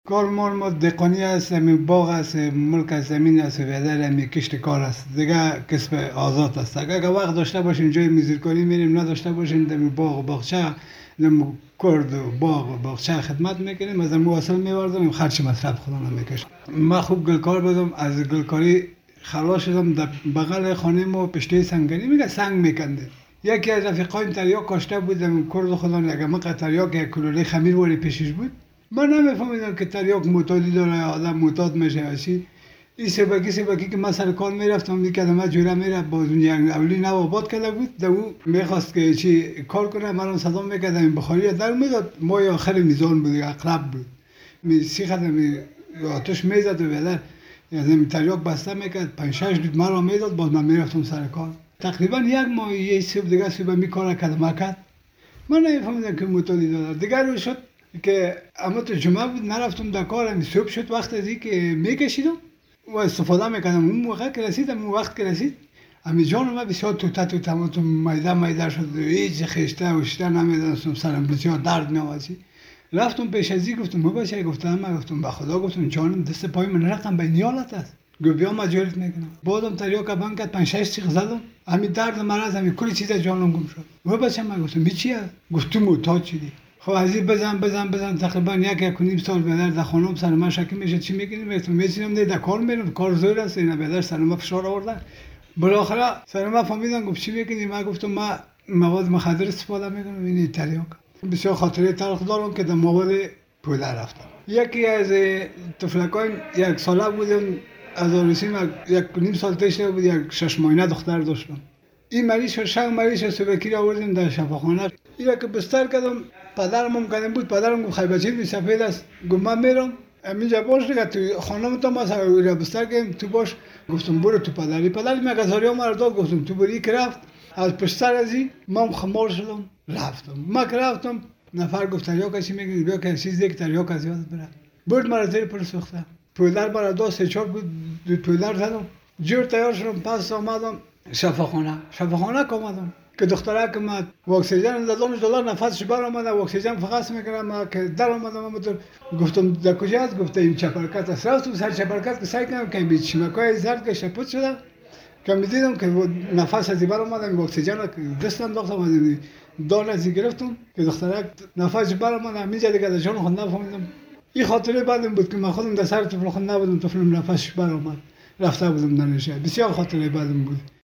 کار ما دهقانی است، همین باغ است، ملک از زمین است و بدر همین کشت کار است. دیگه کسب آزاد است. اگر وقت داشته باشیم جای میزیرکاری میریم، نداشته باشیم در باغ و باغچه، در کرد و باغ و باغچه خدمت میکنیم، از مواصل میوردیم، خرچ مصرف خودم میکشم. من خوب گلکار بودم، از گلکاری خلاص شدم. در بغل خانه ما پشته سنگری میگه سنگ میکنده. یکی از رفیقایم تریاک کاشته بود، در کرد خودم اگر مقه تریاک یک کلوله خمیر ولی پیشش بود. من نمیفهمیدم که تریاک معتادی داره، آدم معتاد میشه هستی. این سبکی که من سر کار میرفتم میکردم، از جوره میرفت، باز اون اولی نو آباد کرده بود، در او میخواست که چی کار کنه، من صدا میکردم، این بخاری در میداد. مای آخر میزان بود، اقرب بود، سی خدم آتش میزد و بدر یعنی تریاک بسته میکرد، 5-6 لیتر مرا میداد، باز من میرفتم سر کار. تقریبا یک ماه یه صبح دیگه صبح میکاره کرد. من نمیفهمیدم که معتادی داره. دیگر رو شد که اما تو جمعه بود، نرفتم در کار. صبح شد وقت ازی که میکشیدم و استفاده میکردم. اون موقع که رسیدم، اون وقت که رسید، امی جان من بسیار توته میده شد، هیچ خشته و شته نمیدونستم، سرم بسیار درد میآمد. رفتم پیش ازی گفتم بچه، گفتم به خدا، گفتم جانم دست پای من رقم به نیالت است، گفت بیا مجبورت میکنم. بعدم تریاک بند کرد، 5-6 سیخ زدم، همین درد مرض، همین کلی چیز جانم گم شد. بچه من گفتم چیه؟ گفت تو معتاد شدی. خب از این بزن تقریبا یک و نیم سال به در خانم سر من شکی میشه چی میکنیم. میشینم در کار میرم، کار زور است، اینا به در سر من فشار آوردن. بالاخره سر من فهمیدن، گفت چی میکنی؟ من گفتم من مواد مخدر استفاده میکنم. این تریاک بسیار خاطره تلخ دارم که در مواد پوله رفتم. یکی از طفلکایم یک ساله بودم، از آرسیم یک و نیم سال تشت بود، یک 6 ماهه دختر داشتم. این مریض شد، شنگ مریض شد، سبکی را آوردیم در شفاخانه. اینا که بستر کردم، پدرم هم کردم بود. پدرم گفت خیلی بچه سفید است. گفت من میرم همینجا باش دیگه، تو خانم تو ما سر را بستر کردیم، تو باش. گفتم برو تو پدری من گزاریا مرا داد، گفتم تو بری. که رفت از پشت سر ازی من خمار شدم، رفتم. من که رفتم نفر گفت تریاک کسی میگه بیا که چیز دیگه تریاک از یاد بره. برد مرا زیر پر سوخته. پولدر برا دو 3-4 بود، دو پولدر زدم، جور تیار شدم. پس آمدم شفاخانه که آمدم که دختره که من اکسیژن $10 نفسش بر آمده، اکسیژن فقط میکردم که در آمدم. گفتم در کجا است؟ گفته این چپرکت است. رفتم سر چپرکت که سعی کردم که این چمکای زرد که شپوت شده، که میدیدم که نفس از بر آمده، اکسیژن دست انداختم، از دار از گرفتم که دختره نفسش بر آمده. همینجا دیگه جان خود نفهمیدم. این خاطره بعدم بود که من خودم در سر طفل خود نبودم، طفلم نفسش بر آمد، رفته بودم در نشه. بسیار خاطره بعدم بود.